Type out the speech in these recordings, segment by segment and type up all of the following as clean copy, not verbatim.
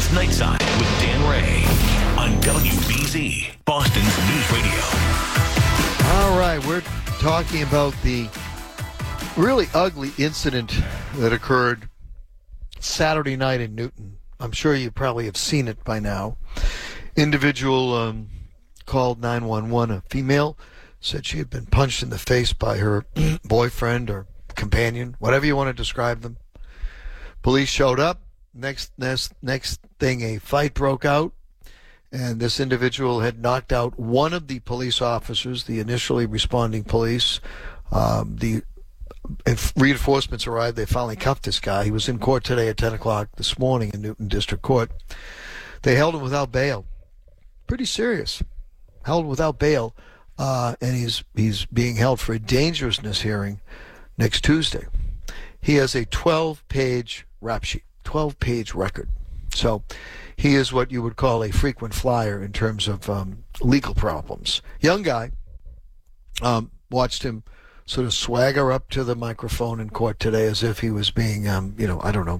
It's Nightside with Dan Ray on WBZ, Boston's News Radio. All right, we're talking about the really ugly incident that occurred Saturday night in Newton. I'm sure you probably have seen it by now. Individual called 911. A female said she had been punched in the face by her boyfriend or companion, whatever you want to describe them. Police showed up. Next thing, a fight broke out, and this individual had knocked out one of the police officers, the initially responding police. The reinforcements arrived. They finally cuffed this guy. He was in court today at 10 o'clock this morning in Newton District Court. They held him without bail. Pretty serious. Held without bail, and he's being held for a dangerousness hearing next Tuesday. He has a 12-page rap sheet, 12-page record. So he is what you would call a frequent flyer in terms of legal problems. Young guy. Watched him sort of swagger up to the microphone in court today as if he was being, I don't know,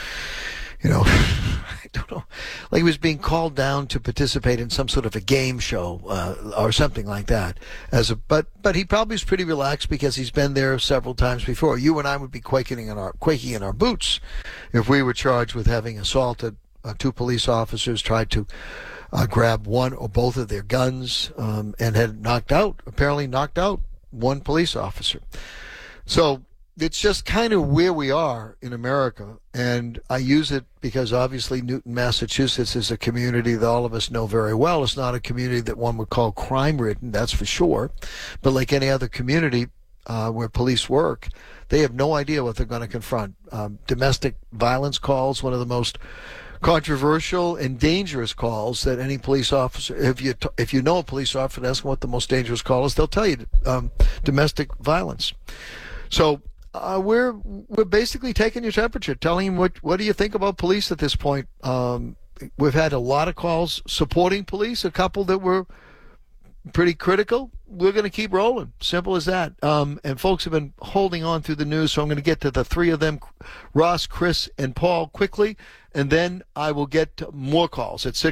like he was being called down to participate in some sort of a game show or something like that. But he probably is pretty relaxed because he's been there several times before. You and I would be quaking in our boots if we were charged with having assaulted two police officers, tried to grab one or both of their guns, and had apparently knocked out one police officer. So it's just kind of where we are in America, and I use it because obviously Newton, Massachusetts is a community that all of us know very well. It's not a community that one would call crime-ridden, that's for sure, but like any other community where police work, they have no idea what they're going to confront. Domestic violence calls, one of the most controversial and dangerous calls that any police officer, if you know a police officer, ask them what the most dangerous call is, they'll tell you domestic violence. So we're basically taking your temperature, telling you what do you think about police at this point. We've had a lot of calls supporting police, a couple that were pretty critical. We're going to keep rolling. Simple as that. And folks have been holding on through the news, so I'm going to get to the three of them, Ross, Chris, and Paul, quickly, and then I will get to more calls at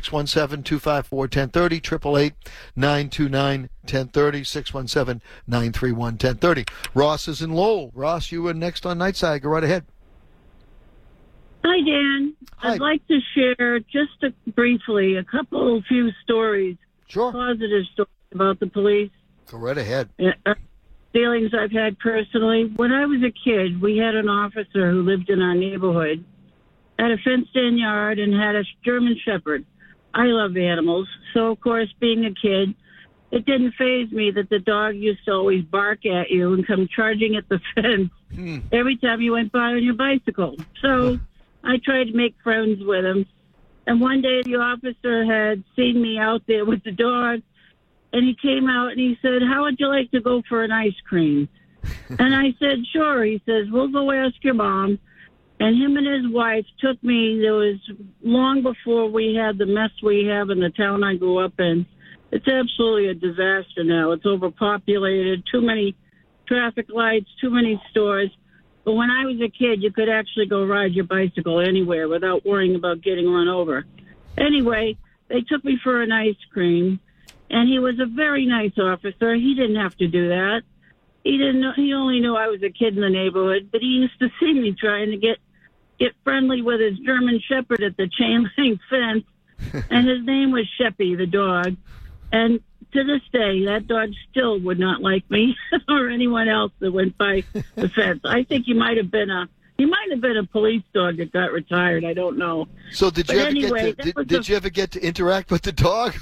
617-254-1030, 888-929-1030, 617-931-1030. Ross is in Lowell. Ross, you are next on Nightside. Go right ahead. Hi, Dan. Hi. I'd like to share just briefly a few stories, Sure. positive stories about the police. Go right ahead. Dealings I've had personally. When I was a kid, we had an officer who lived in our neighborhood, had a fenced-in yard, and had a German Shepherd. I love animals, so of course, being a kid, it didn't faze me that the dog used to always bark at you and come charging at the fence every time you went by on your bicycle. So I tried to make friends with him. And one day the officer had seen me out there with the dog, and he came out and he said, "How would you like to go for an ice cream?" And I said, "Sure." He says, "We'll go ask your mom." And him and his wife took me. There was long before we had the mess we have in the town I grew up in. It's absolutely a disaster now. It's overpopulated, too many traffic lights, too many stores. But when I was a kid, you could actually go ride your bicycle anywhere without worrying about getting run over. Anyway, they took me for an ice cream, and he was a very nice officer. He didn't have to do that. He didn't know. He only knew I was a kid in the neighborhood, but he used to see me trying to get friendly with his German Shepherd at the chain link fence, and his name was Sheppy, the dog. And to this day, that dog still would not like me or anyone else that went by the fence. I think he might have been a police dog that got retired. I don't know. So did you ever get to interact with the dog?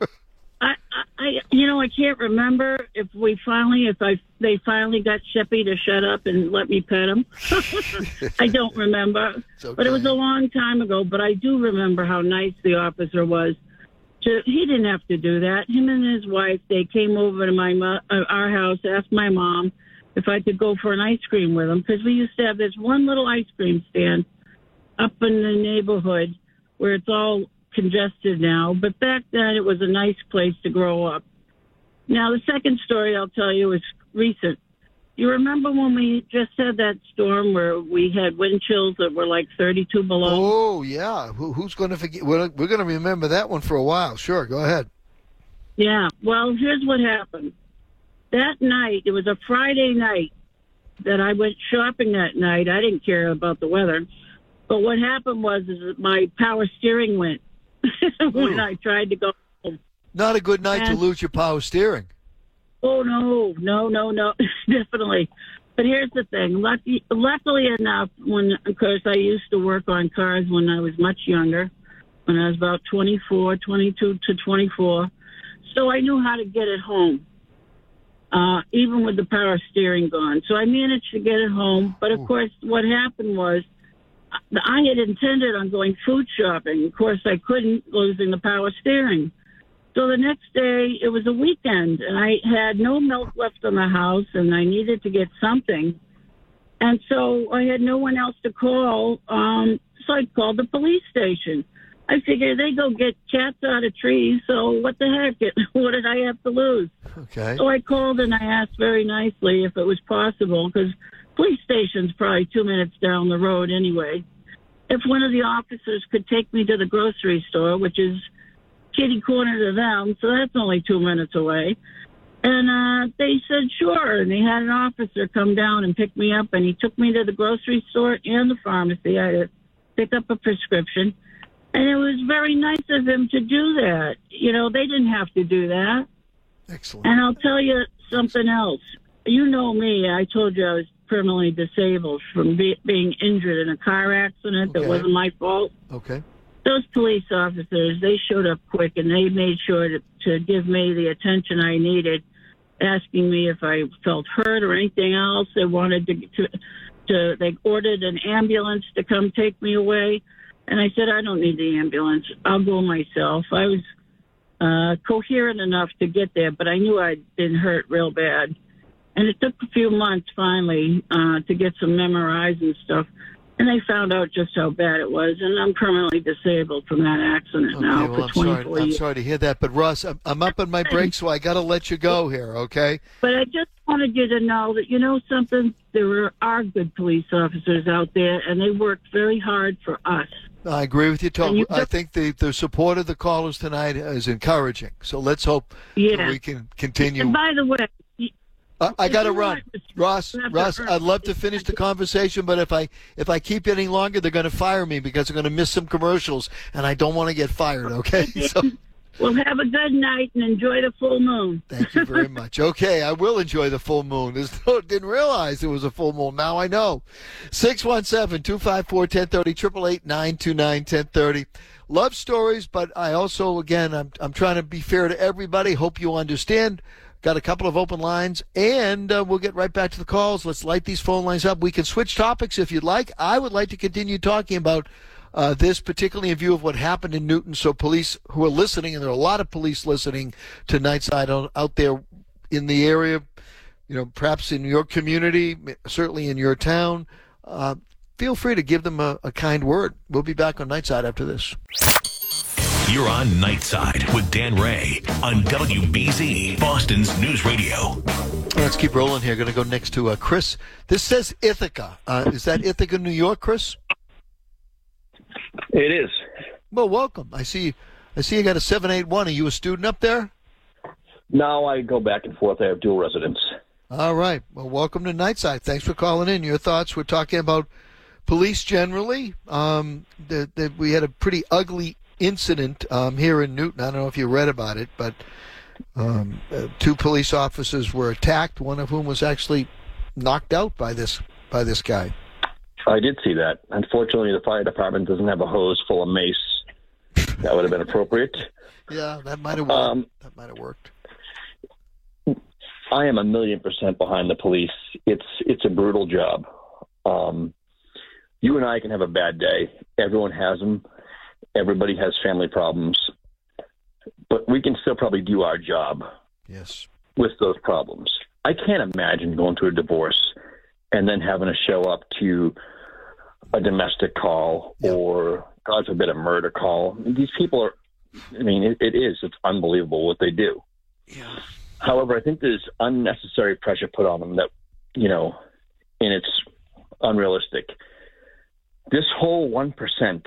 I can't remember if they finally got Sheppy to shut up and let me pet him. I don't remember, okay. But it was a long time ago. But I do remember how nice the officer was. He didn't have to do that. Him and his wife, they came over to our house, asked my mom if I could go for an ice cream with them, because we used to have this one little ice cream stand up in the neighborhood where it's all congested now. But back then, it was a nice place to grow up. Now, the second story I'll tell you is recent. You remember when we just had that storm where we had wind chills that were like 32 below? Oh, yeah. Who's going to forget? We're going to remember that one for a while. Sure, go ahead. Yeah. Well, here's what happened. That night, it was a Friday night that I went shopping that night. I didn't care about the weather. But what happened was is that my power steering went when I tried to go home. Not a good night to lose your power steering. Oh, no, definitely. But here's the thing. Luckily enough, of course, I used to work on cars when I was much younger, when I was about 22 to 24. So I knew how to get it home, even with the power steering gone. So I managed to get it home. But, of course, what happened was I had intended on going food shopping. Of course, I couldn't, losing the power steering. So the next day, it was a weekend, and I had no milk left in the house, and I needed to get something. And so I had no one else to call, so I called the police station. I figured they go get cats out of trees, so what the heck? What did I have to lose? Okay. So I called, and I asked very nicely if it was possible, because police station's probably 2 minutes down the road anyway, if one of the officers could take me to the grocery store, which is kitty corner to them, so that's only 2 minutes away. And they said sure, and they had an officer come down and pick me up, and he took me to the grocery store and the pharmacy. I had to pick up a prescription, and it was very nice of him to do that. You know, they didn't have to do that. Excellent. And I'll tell you something else. You know me, I told you I was permanently disabled from being injured in a car accident that wasn't my fault. Okay. Those police officers, they showed up quick, and they made sure to give me the attention I needed, asking me if I felt hurt or anything else. They wanted they ordered an ambulance to come take me away. And I said, I don't need the ambulance. I'll go myself. I was coherent enough to get there, but I knew I'd been hurt real bad. And it took a few months, finally, to get some MRIs and stuff. And they found out just how bad it was, and I'm permanently disabled from that accident now for 24 years. I'm sorry to hear that, but Russ, I'm up on my break, so I got to let you go here, okay? But I just wanted you to know that, you know something, there are good police officers out there, and they work very hard for us. I agree with you, Tom. I think the support of the callers tonight is encouraging, so let's hope that we can continue. And by the way, I got to run. Ross, I'd love to finish the conversation, but if I keep it any longer, they're going to fire me because they're going to miss some commercials, and I don't want to get fired, okay? So, well, have a good night and enjoy the full moon. Thank you very much. Okay, I will enjoy the full moon. Didn't realize it was a full moon. Now I know. 617-254-1030, 888-929-1030. Love stories, but I also, again, I'm trying to be fair to everybody. Hope you understand. Got a couple of open lines, and we'll get right back to the calls. Let's light these phone lines up. We can switch topics if you'd like. I would like to continue talking about this, particularly in view of what happened in Newton. So police who are listening, and there are a lot of police listening to Nightside out there in the area, you know, perhaps in your community, certainly in your town, feel free to give them a kind word. We'll be back on Nightside after this. You're on Nightside with Dan Ray on WBZ, Boston's News Radio. Let's keep rolling here. Going to go next to Chris. This says Ithaca. Is that Ithaca, New York, Chris? It is. Well, welcome. I see you got a 781. Are you a student up there? No, I go back and forth. I have dual residence. All right. Well, welcome to Nightside. Thanks for calling in. Your thoughts? We're talking about police generally. We had a pretty ugly incident here in Newton. I don't know if you read about it, but two police officers were attacked, one of whom was actually knocked out by this guy. I did see that. Unfortunately, the fire department doesn't have a hose full of mace. That would have been appropriate. Yeah, that might have worked. That might have worked. I am 1,000,000% behind the police. It's a brutal job. You and I can have a bad day. Everyone has them. Everybody has family problems, but we can still probably do our job. Yes. With those problems. I can't imagine going through a divorce and then having to show up to a domestic call or, God forbid, a murder call. These people are, I mean, it's unbelievable what they do. Yeah. However, I think there's unnecessary pressure put on them that and it's unrealistic. This whole 1%,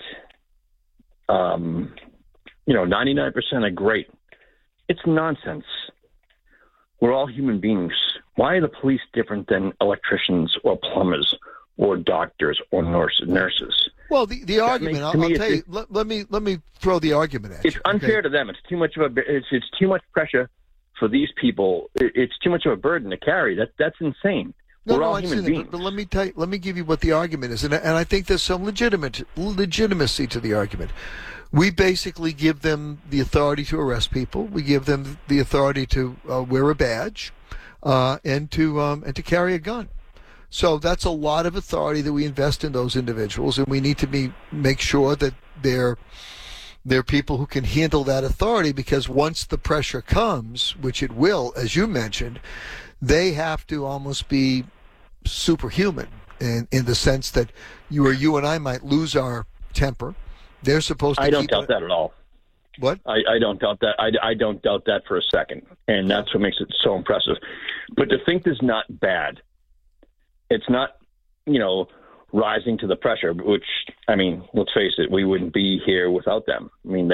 99% are great. It's nonsense. We're all human beings. Why are the police different than electricians or plumbers or doctors or nurses? Well, the argument, I'll tell you, let me throw the argument at you. It's unfair to them. It's too much of it's too much pressure for these people. It's too much of a burden to carry. That's insane. We're all human beings. But let me give you what the argument is, and I think there's some legitimacy to the argument. We basically give them the authority to arrest people. We give them the authority to wear a badge, and to carry a gun. So that's a lot of authority that we invest in those individuals, and we need to make sure that they're people who can handle that authority, because once the pressure comes, which it will, as you mentioned, they have to almost be superhuman in the sense that you and I might lose our temper. They're supposed to. I don't doubt that at all. What? I don't doubt that. I don't doubt that for a second, and that's what makes it so impressive. But to think this is not bad, it's not, rising to the pressure. Which, I mean, let's face it, we wouldn't be here without them. I mean,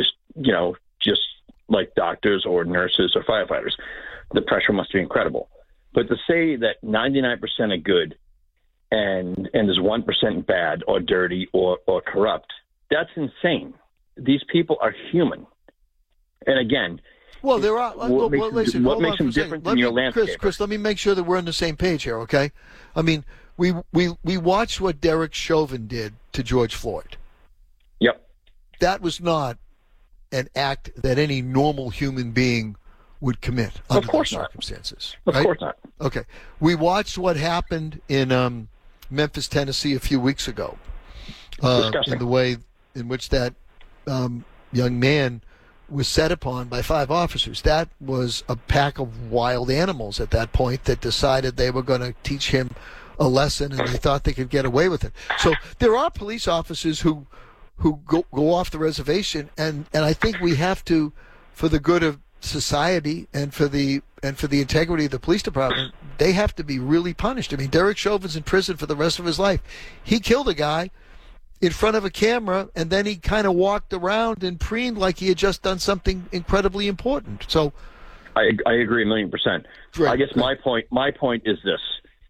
just like doctors or nurses or firefighters, the pressure must be incredible. But to say that 99% are good and there's 1% bad or dirty or corrupt, that's insane. These people are human. And again, well, there are. What makes them different than your landscaper? Chris, let me make sure that we're on the same page here, okay? I mean, we watched what Derek Chauvin did to George Floyd. Yep. That was not an act that any normal human being would commit under those circumstances. Of course not. Okay. We watched what happened in Memphis, Tennessee a few weeks ago. In the way in which that young man was set upon by 5 officers. That was a pack of wild animals at that point that decided they were going to teach him a lesson, and they thought they could get away with it. So there are police officers who go off the reservation, and I think we have to, for the good of society and for the integrity of the police department, they have to be really punished. I mean, Derek Chauvin's in prison for the rest of his life. He killed a guy in front of a camera, and then he kind of walked around and preened like he had just done something incredibly important. So, I agree 1,000,000%. Right. I guess my point is this: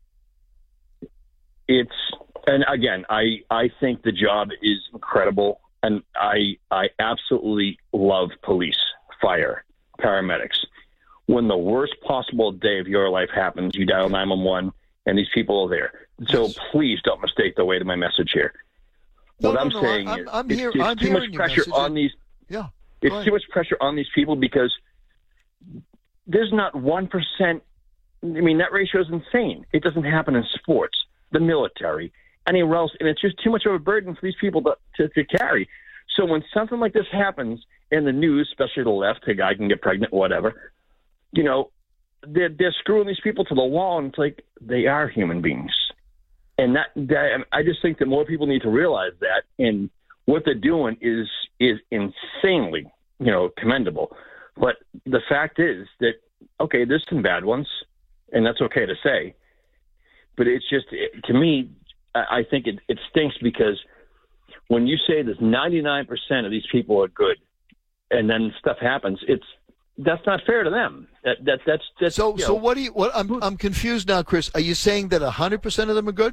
and again, I think the job is incredible, and I absolutely love police, fire, paramedics. When the worst possible day of your life happens, you dial 911, and these people are there. So please don't mistake the weight of my message here. What I'm saying is it's too much pressure on these. Yeah, it's too much pressure on these people because there's not 1%. I mean, that ratio is insane. It doesn't happen in sports, the military, anywhere else, and it's just too much of a burden for these people to carry. So when something like this happens in the news, especially the left, a guy can get pregnant, whatever, they're screwing these people to the wall, and it's like they are human beings. And that I just think that more people need to realize that, and what they're doing is insanely, commendable. But the fact is that, okay, there's some bad ones, and that's okay to say. But it's just, to me, I think it stinks because when you say that 99% of these people are good, and then stuff happens, that's not fair to them. That's so. So what do you? What I'm confused now, Chris. Are you saying that 100% of them are good?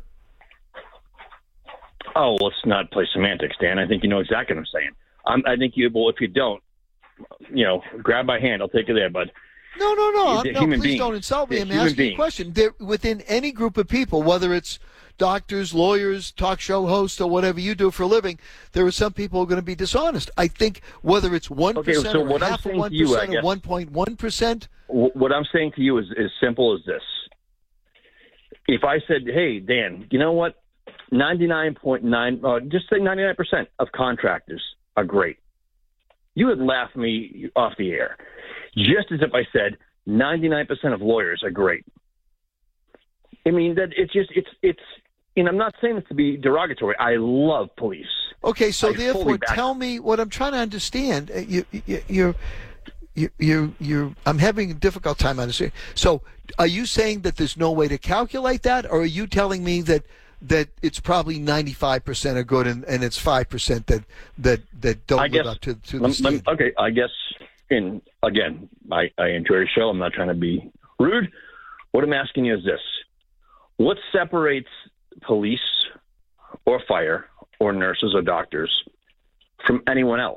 Oh, let's not play semantics, Dan. I think you know exactly what I'm saying. I think if you don't, grab my hand. I'll take you there, bud. No. Please don't insult me. I'm asking a question. Within any group of people, whether it's doctors, lawyers, talk show hosts, or whatever you do for a living, there are some people who are going to be dishonest. I think whether it's 1% or half of 1% or 1.1%. What I'm saying to you is as simple as this. If I said, hey, Dan, you know what? 99.9, just say 99% of contractors are great, you would laugh me off the air. Just as if I said 99% of lawyers are great. I mean, that it's. And I'm not saying this to be derogatory. I love police. Okay, so therefore, tell me what I'm trying to understand. I'm having a difficult time understanding. So, are you saying that there's no way to calculate that, or are you telling me that it's probably 95% are good and it's 5% that don't live up to the standard? Okay, I guess. And again, I enjoy your show. I'm not trying to be rude. What I'm asking you is this: what separates police or fire or nurses or doctors from anyone else?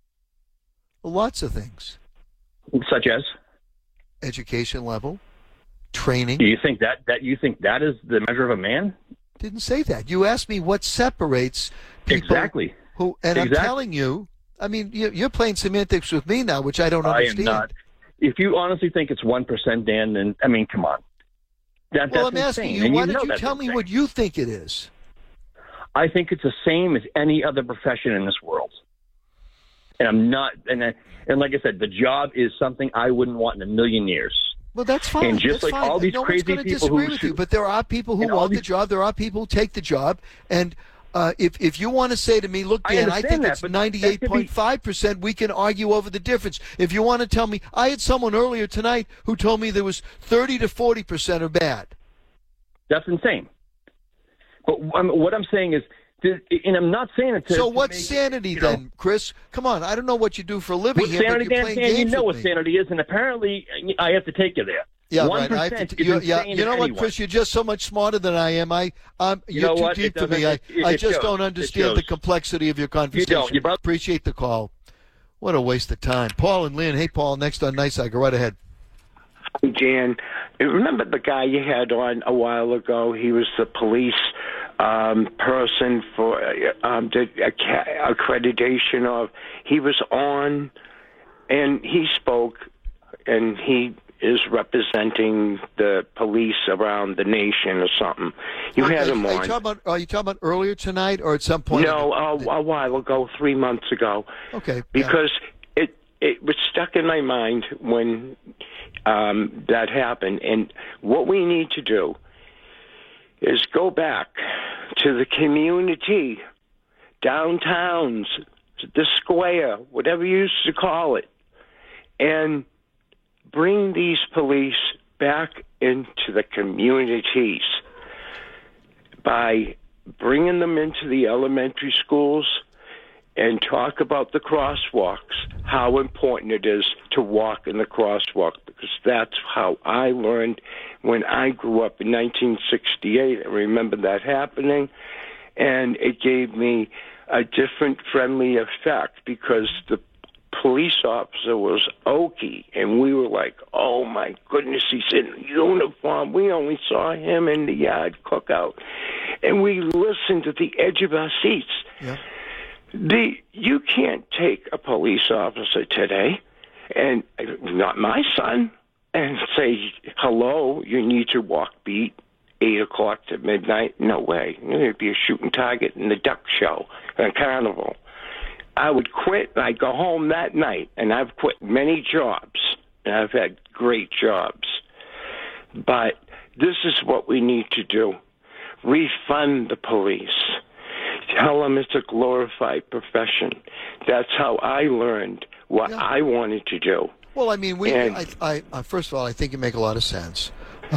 Lots of things. Such as? Education level, training. Do you think that is the measure of a man? Didn't say that. You asked me what separates people. Exactly. I'm telling you, I mean, you're playing semantics with me now, which I don't understand. I am not. If you honestly think it's 1%, Dan, then, I mean, come on. That's I'm asking you, why don't you tell me what you think it is? I think it's the same as any other profession in this world. And I'm not, and like I said, the job is something I wouldn't want in a million years. Well, that's fine. And just that's like fine. all these no crazy one's going to people disagree who with you, but there are people who want the job. There are people who take the job. And if you want to say to me, look, Dan, I think it's 98.5%, we can argue over the difference. If you want to tell me, I had someone earlier tonight who told me there was 30 to 40% are bad. That's insane. But what I'm saying is, and I'm not saying it to. So what's sanity then, Chris? Come on, I don't know what you do for a living here, sanity, but you're playing games you know with what me. sanity is, and apparently I have to take you there. Yeah, right. I have to, you know what, Chris? You're just so much smarter than I am. You're too deep for me. I just don't understand the complexity of your conversation. You don't. Appreciate the call. What a waste of time. Paul and Lynn. Hey, Paul. Next on Nightside. Go right ahead. Jan, remember the guy you had on a while ago? He was the police person for the accreditation of. He was on, and he spoke, and he is representing the police around the nation or something. You had him on. Are you talking about earlier tonight or at some point? No, a while ago, 3 months ago. Okay. Because it was stuck in my mind when that happened. And what we need to do is go back to the community, downtowns, the square, whatever you used to call it, and bring these police back into the communities by bringing them into the elementary schools and talk about the crosswalks, how important it is to walk in the crosswalk, because that's how I learned when I grew up in 1968. I remember that happening, and it gave me a different friendly effect because the police officer was Okie, and we were like, oh my goodness, he's in uniform. We only saw him in the yard cookout, and we listened at the edge of our seats. Yeah. You can't take a police officer today, and not my son, and say, hello, you need to walk beat 8 o'clock to midnight. No way. It'd be a shooting target in the duck show, a carnival. I would quit, and I'd go home that night, and I've quit many jobs, and I've had great jobs. But this is what we need to do. Refund the police. Tell them it's a glorified profession. That's how I learned what I wanted to do. Well, I mean, I first of all, I think you make a lot of sense.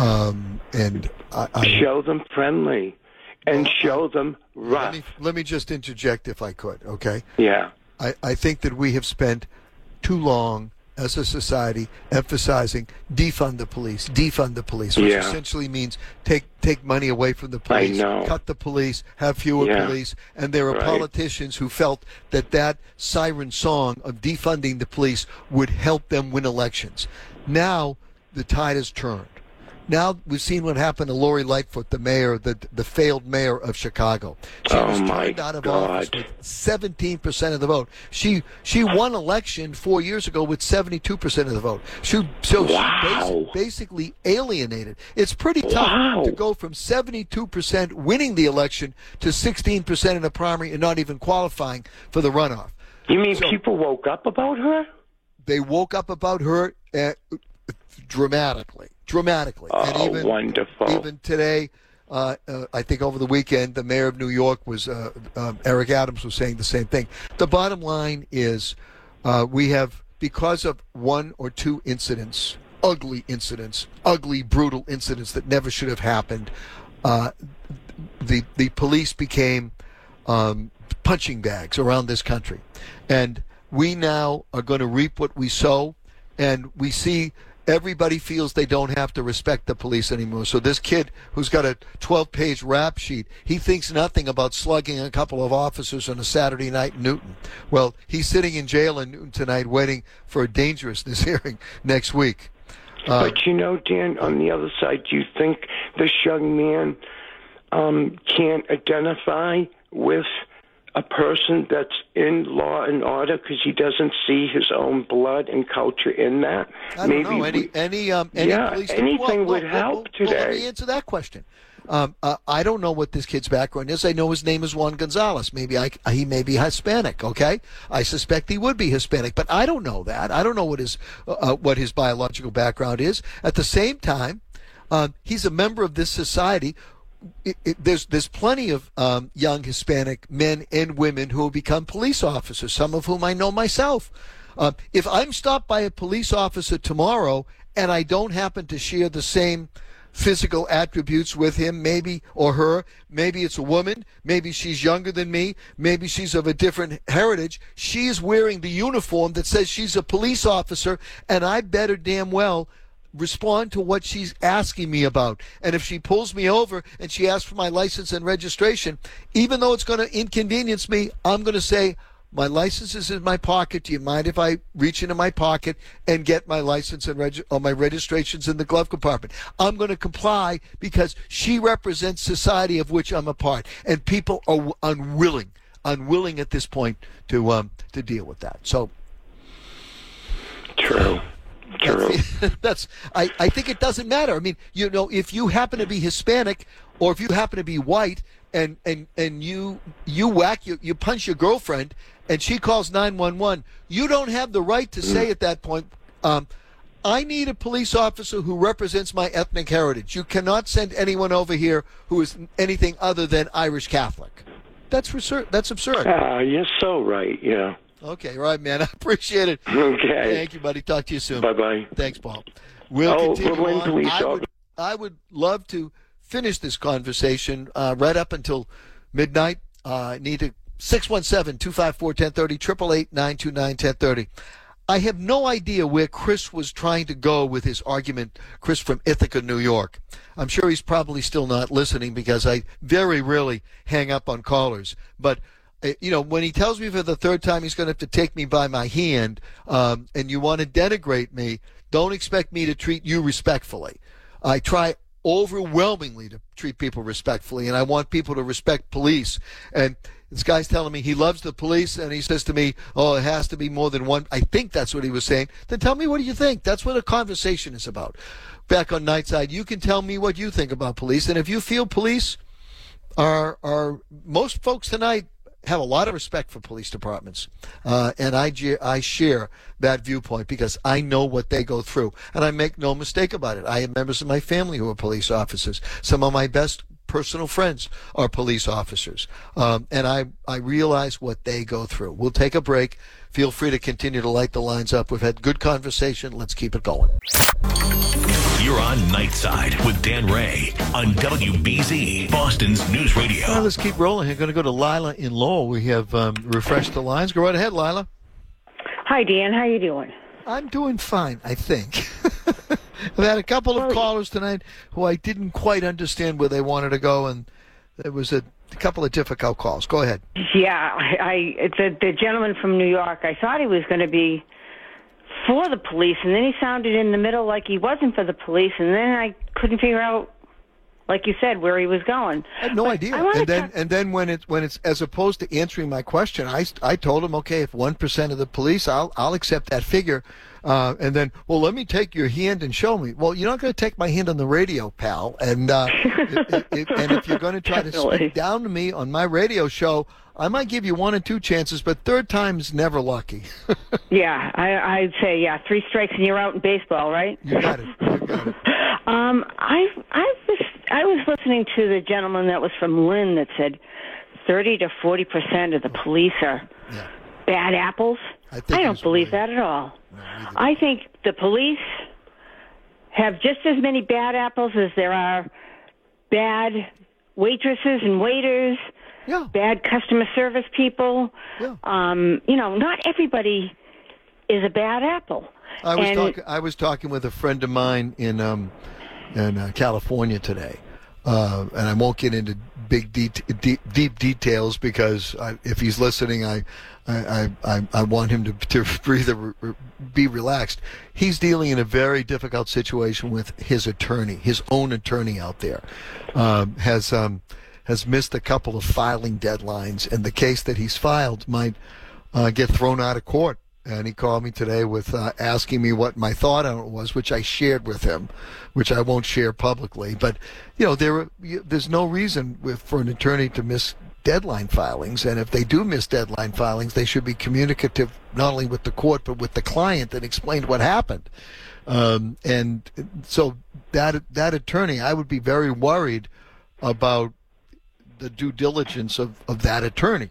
And I show them friendly. And show them rough. Let me just interject if I could, okay? Yeah. I think that we have spent too long as a society emphasizing defund the police, which essentially means take money away from the police, cut the police, have fewer police. And there are politicians who felt that siren song of defunding the police would help them win elections. Now the tide has turned. Now we've seen what happened to Lori Lightfoot, the mayor, the failed mayor of Chicago. She was turned out of office with 17% of the vote. She won election 4 years ago with 72% of the vote. She basically alienated. It's pretty tough to go from 72% winning the election to 16% in the primary and not even qualifying for the runoff. You mean people woke up about her? They woke up about her dramatically. Oh, and even, wonderful. Even today, I think over the weekend, the mayor of New York Eric Adams was saying the same thing. The bottom line is we have because of one or two incidents, ugly, brutal incidents that never should have happened, the police became punching bags around this country. And we now are going to reap what we sow, and we see everybody feels they don't have to respect the police anymore. So this kid who's got a 12-page rap sheet, he thinks nothing about slugging a couple of officers on a Saturday night in Newton. Well, he's sitting in jail in Newton tonight waiting for a dangerousness hearing next week. But you know, Dan, on the other side, do you think this young man can't identify with a person that's in law and order because he doesn't see his own blood and culture in that? I don't know. Anything would help today. Well, let me answer that question. I don't know what this kid's background is. I know his name is Juan Gonzalez. Maybe he may be Hispanic. Okay, I suspect he would be Hispanic, but I don't know that. I don't know what his biological background is. At the same time, he's a member of this society. There's plenty of young Hispanic men and women who will become police officers, some of whom I know myself. If I'm stopped by a police officer tomorrow and I don't happen to share the same physical attributes with him, maybe, or her, maybe it's a woman, maybe she's younger than me, maybe she's of a different heritage, she's wearing the uniform that says she's a police officer, and I better damn well respond to what she's asking me about. And if she pulls me over and she asks for my license and registration, even though it's going to inconvenience me, I'm going to say, my license is in my pocket. Do you mind if I reach into my pocket and get my license and my registrations in the glove compartment? I'm going to comply because she represents society of which I'm a part. And people are unwilling at this point to deal with that. So True. I think it doesn't matter. I mean, you know, if you happen to be Hispanic or if you happen to be white and you punch your girlfriend and she calls 911, you don't have the right to say at that point, I need a police officer who represents my ethnic heritage. You cannot send anyone over here who is anything other than Irish Catholic. That's absurd. You're so right, yeah. Okay, right, man. I appreciate it. Okay. Thank you, buddy. Talk to you soon. Bye-bye. Thanks, Paul. We'll continue on. Police I would love to finish this conversation right up until midnight. Need to 617-254-1030, 888-929-1030. I have no idea where Chris was trying to go with his argument, Chris from Ithaca, New York. I'm sure he's probably still not listening because I very rarely hang up on callers. But you know, when he tells me for the third time he's going to have to take me by my hand, and you want to denigrate me, don't expect me to treat you respectfully. I try overwhelmingly to treat people respectfully, and I want people to respect police. And this guy's telling me he loves the police, and he says to me, oh, it has to be more than one. I think that's what he was saying. Then tell me, what do you think? That's what a conversation is about. Back on Nightside, you can tell me what you think about police, and if you feel police are most folks tonight have a lot of respect for police departments, and I share that viewpoint because I know what they go through, and I make no mistake about it. I have members of my family who are police officers. Some of my best personal friends are police officers, and I realize what they go through. We'll take a break. Feel free to continue to light the lines up. We've had good conversation. Let's keep it going. You're on Nightside with Dan Ray on WBZ, Boston's News Radio. Well, let's keep rolling. We're going to go to Lila in Lowell. We have refreshed the lines. Go right ahead, Lila. Hi, Dan. How you doing? I'm doing fine, I think. I've had a couple of callers tonight who I didn't quite understand where they wanted to go, and there was a couple of difficult calls. Go ahead. Yeah, the gentleman from New York, I thought he was going to be for the police, and then he sounded in the middle like he wasn't for the police, and then I couldn't figure out, like you said, where he was going. I had no idea. And then when it's as opposed to answering my question, I told him, okay, if 1% of the police, I'll accept that figure. And then, well, let me take your hand and show me. Well, you're not going to take my hand on the radio, pal. And and if you're going to try to speak down to me on my radio show, I might give you 1 or 2 chances, but third time is never lucky. Yeah, I'd say 3 strikes and you're out in baseball, right? You got it. I was listening to the gentleman that was from Lynn that said 30 to 40% of the police are bad apples. I don't believe that at all. No, I think the police have just as many bad apples as there are bad waitresses and waiters, bad customer service people. Yeah. Not everybody is a bad apple. I was talking with a friend of mine in California today, and I won't get into deep details because if he's listening, I want him to breathe be relaxed. He's dealing in a very difficult situation with his attorney. His own attorney out there has missed a couple of filing deadlines, and the case that he's filed might get thrown out of court. And he called me today with asking me what my thought on it was, which I shared with him, which I won't share publicly. But, there's no reason for an attorney to miss deadline filings. And if they do miss deadline filings, they should be communicative not only with the court, but with the client and explain what happened. And so that attorney, I would be very worried about the due diligence of that attorney.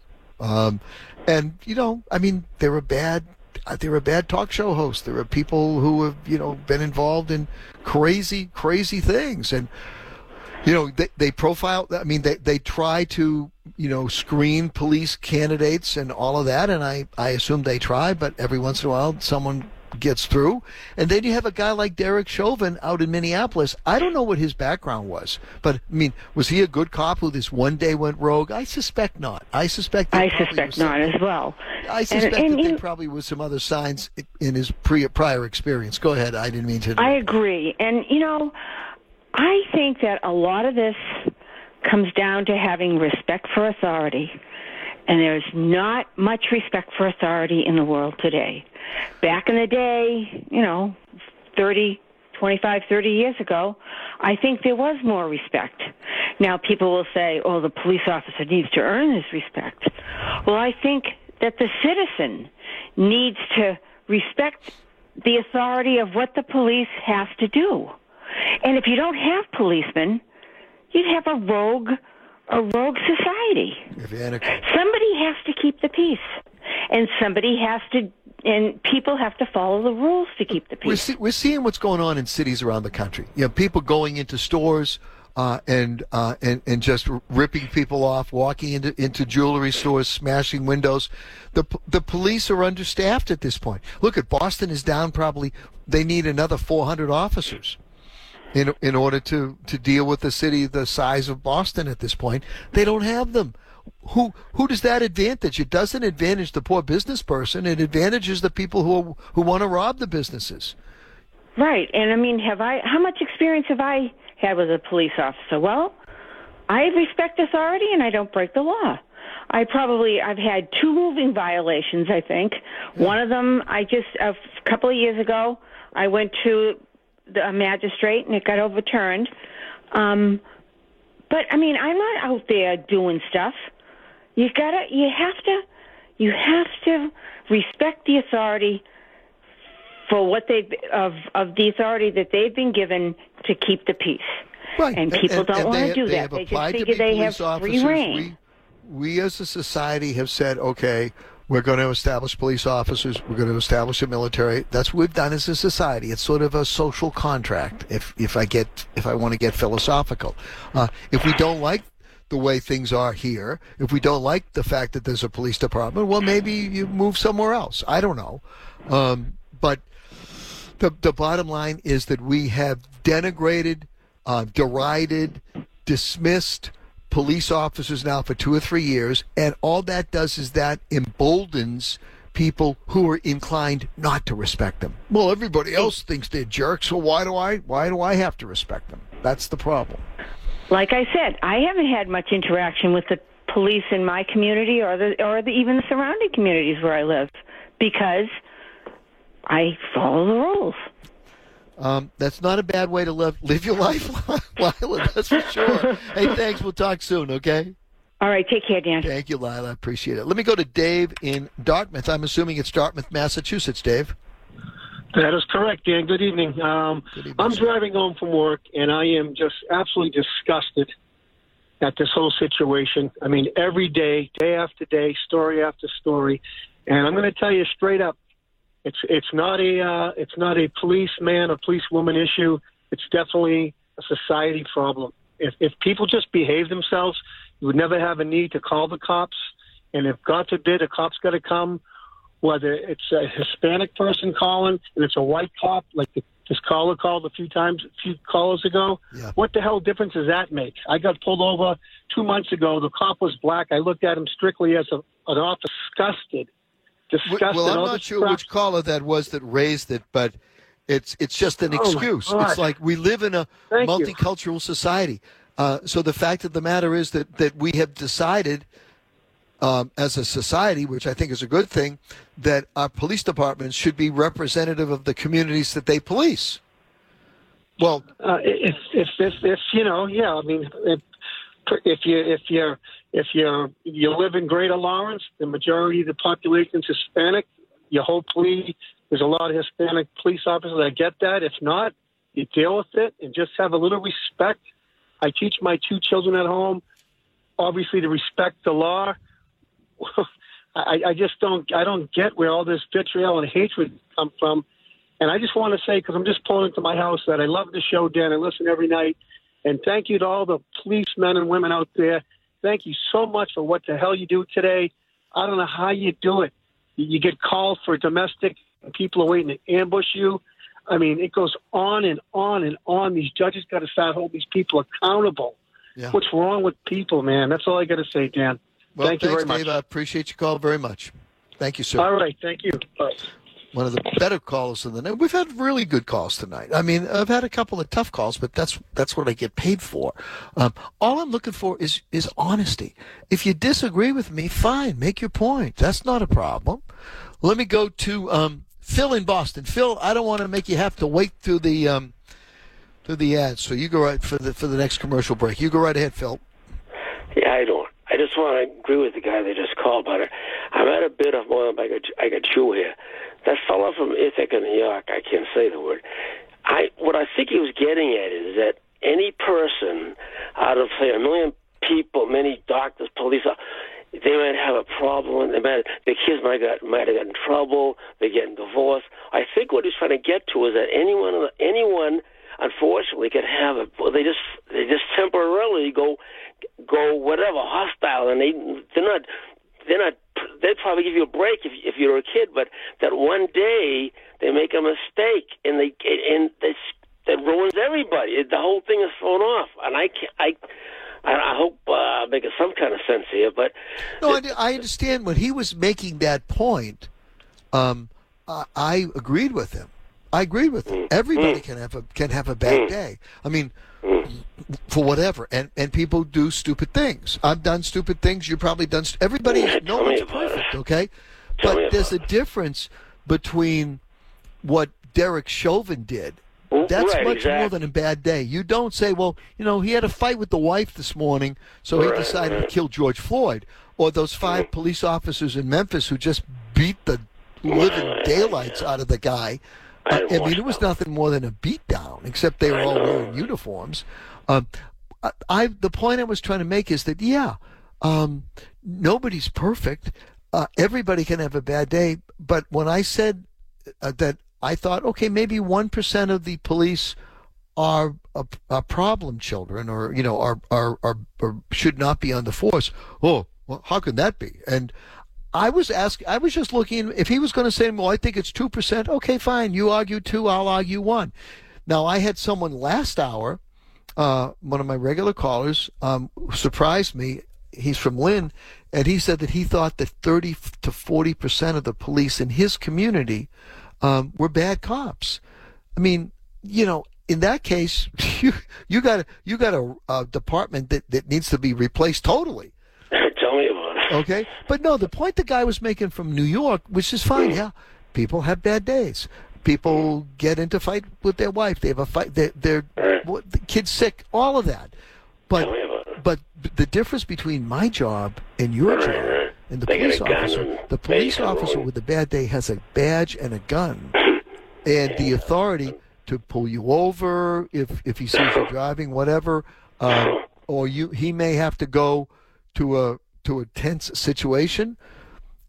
They're a bad talk show host. There are people who have, been involved in crazy things. And, they profile, they try to, screen police candidates and all of that. And I assume they try, but every once in a while someone gets through. And then you have a guy like Derek Chauvin out in Minneapolis. I don't know what his background was, but was he a good cop who this one day went rogue? I suspect not. I suspect not as well. I suspect that there probably was some other signs in his prior experience. Go ahead. I didn't mean to. I agree. And, I think that a lot of this comes down to having respect for authority. And there's not much respect for authority in the world today. Back in the day, 30 years ago, I think there was more respect. Now people will say, oh, the police officer needs to earn his respect. Well, I think that the citizen needs to respect the authority of what the police has to do. And if you don't have policemen, you'd have a rogue society. Somebody has to keep the peace, and people have to follow the rules to keep the peace. We're seeing what's going on in cities around the country. People going into stores and just ripping people off, walking into jewelry stores, smashing windows. The police are understaffed at this point. Look at Boston is down. Probably they need another 400 officers in order to deal with the city the size of Boston at this point. They don't have them. Who does that advantage? It doesn't advantage the poor business person. It advantages the people who want to rob the businesses. Right. And how much experience have I had with a police officer? Well, I respect authority and I don't break the law. I've had 2 moving violations, I think. Yeah. One of them, a couple of years ago, I went to a magistrate and it got overturned. But I'm not out there doing stuff. You have to respect the authority for what of the authority that they've been given to keep the peace. Right. And people don't want to do that. They just figure they have free reign. We as a society have said, okay, we're going to establish police officers. We're going to establish a military. That's what we've done as a society. It's sort of a social contract. If I want to get philosophical, if we don't like the way things are here, if we don't like the fact that there's a police department, well, maybe you move somewhere else. I don't know, but the bottom line is that we have denigrated, derided, dismissed police officers now for 2 or 3 years, and all that does is that emboldens people who are inclined not to respect them. Well, everybody else thinks they're jerks, so why do I have to respect them? That's the problem. Like I said, I haven't had much interaction with the police in my community or even the surrounding communities where I live because I follow the rules. That's not a bad way to live your life, Lila, that's for sure. Hey, thanks. We'll talk soon, okay? All right. Take care, Dan. Thank you, Lila. Appreciate it. Let me go to Dave in Dartmouth. I'm assuming it's Dartmouth, Massachusetts, Dave. That is correct, Dan. Good evening. Good evening, I'm driving home from work, and I am just absolutely disgusted at this whole situation. Every day, day after day, story after story, And I'm going to tell you straight up, it's not a policeman or policewoman issue. It's definitely a society problem. If people just behave themselves, you would never have a need to call the cops. And if, God forbid, a cop's got to come, whether it's a Hispanic person calling and it's a white cop, like this caller called a few callers ago, what the hell difference does that make? I got pulled over 2 months ago. The cop was black. I looked at him strictly as an officer, disgusted. Well, I'm not sure which caller that was that raised it, but it's just an excuse. It's like we live in a multicultural society. So the fact of the matter is that we have decided as a society, which I think is a good thing, that our police departments should be representative of the communities that they police. Well, if you know, yeah, I mean, if you live in Greater Lawrence, the majority of the population is Hispanic. Your whole police, there's a lot of Hispanic police officers. I get that. If not, you deal with it and just have a little respect. I teach my 2 children at home, obviously, to respect the law. I just don't get where all this vitriol and hatred come from. And I just want to say, because I'm just pulling into my house, that I love the show, Dan. I listen every night. And thank you to all the policemen and women out there. Thank you so much for what the hell you do today. I don't know how you do it. You get called for domestic, and people are waiting to ambush you. I mean, it goes on and on and on. These judges got to start holding these people accountable. Yeah. What's wrong with people, man? That's all I got to say, Dan. Well, thank you very much. Dave. I appreciate your call very much. Thank you, sir. All right. Thank you. Bye. One of the better calls of the night. We've had really good calls tonight. I mean, I've had a couple of tough calls, but that's what I get paid for. All I'm looking for is honesty. If you disagree with me, fine, make your point. That's not a problem. Let me go to Phil in Boston. Phil, I don't want to make you have to wait through the ads, so you go right for the next commercial break. You go right ahead, Phil. Yeah, I don't. I just want to agree with the guy that just called, but I'm at a bit of more. I got chew here. That fellow from Ithaca, New York, I can't say the word. What I think he was getting at is that any person out of, say, 1 million people, many doctors, police, they might have a problem. The kids might have gotten in trouble. They're getting divorced. I think what he's trying to get to is that anyone, unfortunately, could have it. They just temporarily go whatever hostile, and they'd probably give you a break if you're a kid, but that one day they make a mistake and that ruins everybody. The whole thing is thrown off, and I hope making some kind of sense here. But no, I understand when he was making that point. I agreed with him. I agreed with him. Everybody can have a bad day. I mean, for whatever, and people do stupid things. I've done stupid things. You've probably done. No one's perfect, okay? But there's a difference between what Derek Chauvin did. That's much more than a bad day. You don't say, well, he had a fight with the wife this morning, so he decided to kill George Floyd, or those 5 police officers in Memphis who just beat the living daylights out of the guy. I mean, it was nothing more than a beatdown, except they were all wearing uniforms. The point I was trying to make is that, nobody's perfect. Everybody can have a bad day. But when I said that I thought, okay, maybe 1% of the police are problem children, or are should not be on the force. Oh, well, how can that be? And I was just looking, if he was going to say, well, I think it's 2%, okay, fine. You argue 2, I'll argue 1. Now, I had someone last hour, one of my regular callers, surprised me. He's from Lynn, and he said that he thought that 30 to 40% of the police in his community were bad cops. I mean, in that case, you got a department that needs to be replaced totally. Tell me about it. Okay, but no, the point the guy was making from New York, which is fine. Yeah, people have bad days. People get into fight with their wife. They have a fight. The kid's sick. All of that. But the difference between my job and your job and the police officer with a bad day has a badge and a gun and the authority to pull you over if he sees you driving, whatever, or he may have to go to a tense situation.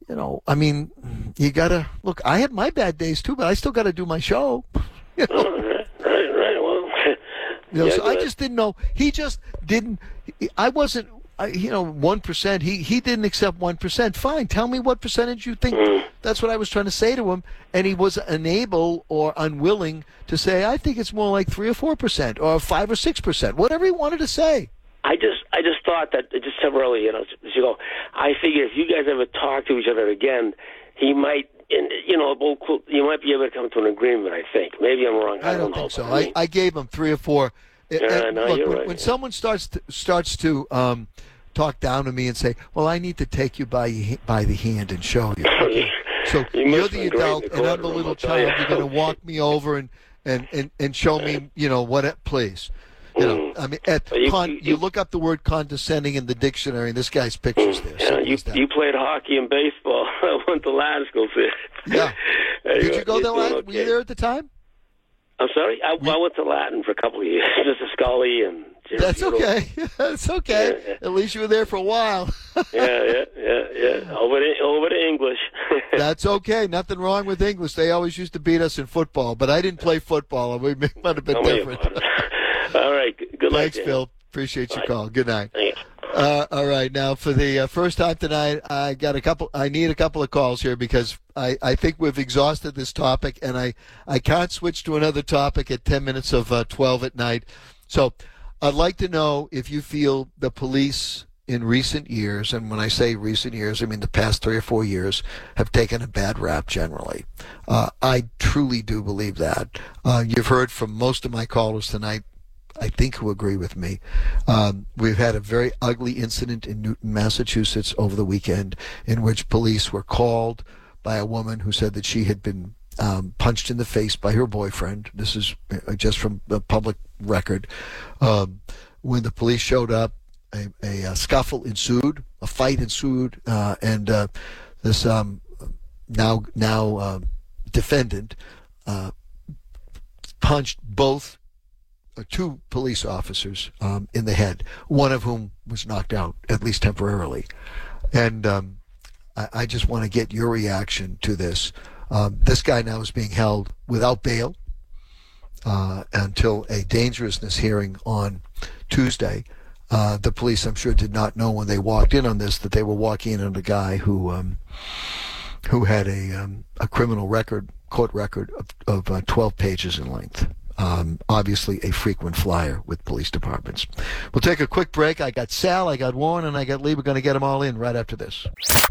I mean, you got to look. I have my bad days too, but I still got to do my show. Right. Well, so I just didn't know. He just didn't. I wasn't. 1%. He didn't accept 1%. Fine. Tell me what percentage you think. That's what I was trying to say to him, and he was unable or unwilling to say. I think it's more like 3 or 4% or 5 or 6%. Whatever he wanted to say. I just thought that just separately, I figure if you guys ever talk to each other again, he might, you might be able to come to an agreement. I think maybe I'm wrong. I don't think so. I gave him 3 or 4. Yeah, no, you're right. When someone starts to talk down to me and say, "Well, I need to take you by the hand and show you." Okay. So you're the adult, and I'm the little child. You're going to walk me over and show me, please. I mean, you look up the word condescending in the dictionary, and this guy's picture's there. Yeah, you played hockey and baseball. I went to Latin school. Yeah. Did you go there? Okay. Were you there at the time? I'm sorry? I went to Latin for a couple of years. Just a Scully and... That's okay. That's okay. Yeah. At least you were there for a while. Yeah. Over to English. That's okay. Nothing wrong with English. They always used to beat us in football, but I didn't play football. We might have been different. All right. Good night. Thanks, Phil. Appreciate your call. Good night. Thanks. All right. Now, for the first time tonight, I need a couple of calls here because I think we've exhausted this topic, and I can't switch to another topic at 10 minutes of 12 at night. So I'd like to know if you feel the police in recent years, and when I say recent years, I mean the past 3 or 4 years, have taken a bad rap generally. I truly do believe that. You've heard from most of my callers tonight, I think, who agree with me. We've had a very ugly incident in Newton, Massachusetts over the weekend in which police were called by a woman who said that she had been punched in the face by her boyfriend. This is just from the public record. When the police showed up, a scuffle ensued, a fight ensued, and this now defendant punched both 2 police officers in the head, one of whom was knocked out, at least temporarily. And I just want to get your reaction to this. This guy now is being held without bail until a dangerousness hearing on Tuesday. The police, I'm sure, did not know when they walked in on this that they were walking in on a guy who had a criminal court record of 12 pages in length. Obviously a frequent flyer with police departments. We'll take a quick break. I got Sal, I got Warren, and I got Lee. We're going to get them all in right after this.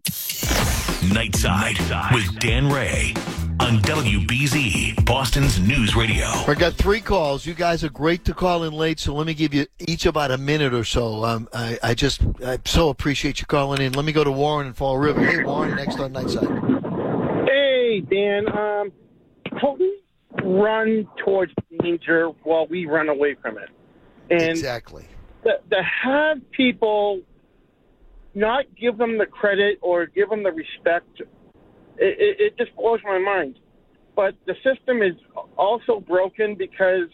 Nightside with Dan Ray on WBZ, Boston's News Radio. I got 3 calls. You guys are great to call in late, so let me give you each about a minute or so. I so appreciate you calling in. Let me go to Warren in Fall River. Hey, Warren, next on Nightside. Hey, Dan. Police run towards danger while we run away from it. And exactly. To have people not give them the credit or give them the respect, it just blows my mind. But the system is also broken because,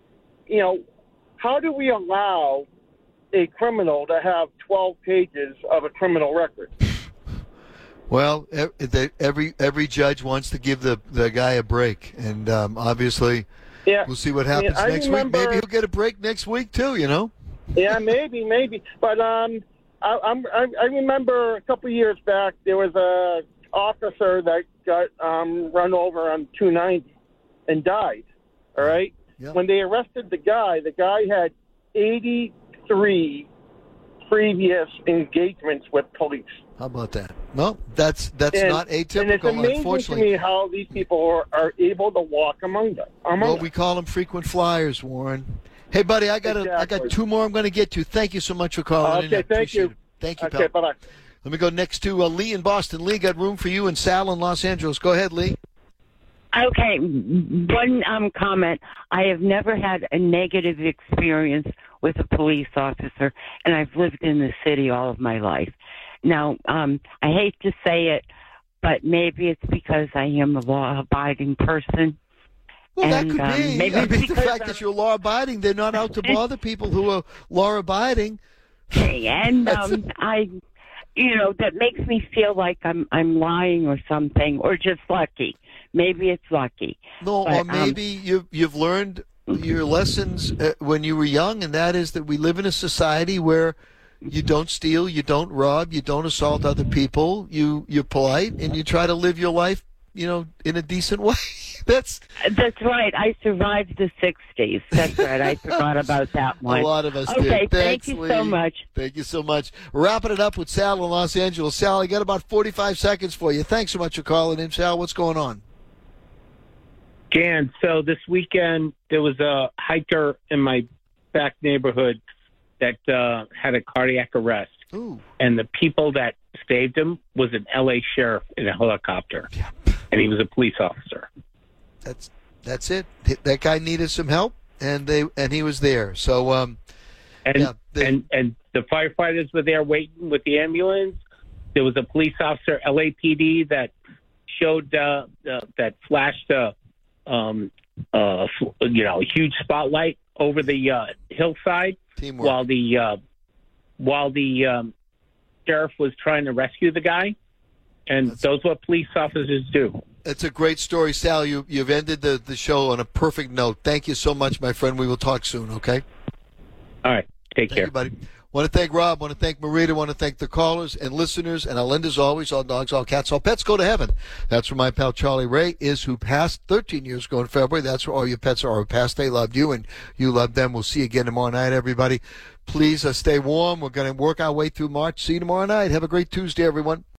how do we allow a criminal to have 12 pages of a criminal record? Well, every judge wants to give the guy a break, and obviously, we'll see what happens next week. Maybe he'll get a break next week too. Yeah, maybe. But I remember a couple of years back there was a officer that got run over on 290 and died. All right. Yep. When they arrested the guy had 83 previous engagements with police. How about that? No, that's not atypical, and it's amazing unfortunately. to me how these people are able to walk among them. Well, we call them frequent flyers, Warren. Hey, buddy, I got 2 more I'm going to get to. Thank you so much for calling in. Okay, thank you. Thank you, okay, pal. bye-bye. Let me go next to Lee in Boston. Lee, got room for you, and Sal in Los Angeles. Go ahead, Lee. Okay, one comment. I have never had a negative experience with a police officer, and I've lived in the city all of my life. Now, I hate to say it, but maybe it's because I am a law-abiding person. Well, that could be. Maybe the fact that you're law-abiding, they're not out to bother people who are law-abiding. And that makes me feel like I'm lying or something, or just lucky. Maybe it's lucky. No, but, or maybe you've learned your lessons when you were young, and that is that we live in a society where you don't steal, you don't rob, you don't assault other people. You're polite, and you try to live your life, in a decent way. That's right. I survived the 60s. That's right. I forgot about that one. A lot of us did. Okay, Thanks, thank you so much. Thank you so much. Wrapping it up with Sal in Los Angeles. Sal, I got about 45 seconds for you. Thanks so much for calling in. Sal, what's going on? Dan, so this weekend there was a hiker in my back neighborhood that had a cardiac arrest. Ooh. And the people that saved him was an L.A. sheriff in a helicopter, and he was a police officer. That's it. That guy needed some help, and he was there. So, and the firefighters were there waiting with the ambulance. There was a police officer, LAPD, that showed that flashed a huge spotlight over the hillside. Teamwork. while the sheriff was trying to rescue the guy, and those are what police officers do. It's a great story, Sal. You've ended the show on a perfect note. Thank you so much, my friend. We will talk soon, okay? All right. Take care. You, buddy. Want to thank Rob. Want to thank Marita. Want to thank the callers and listeners. And I'll end as always, all dogs, all cats, all pets go to heaven. That's where my pal Charlie Ray is, who passed 13 years ago in February. That's where all your pets are who passed. They loved you, and you loved them. We'll see you again tomorrow night, everybody. Please stay warm. We're going to work our way through March. See you tomorrow night. Have a great Tuesday, everyone.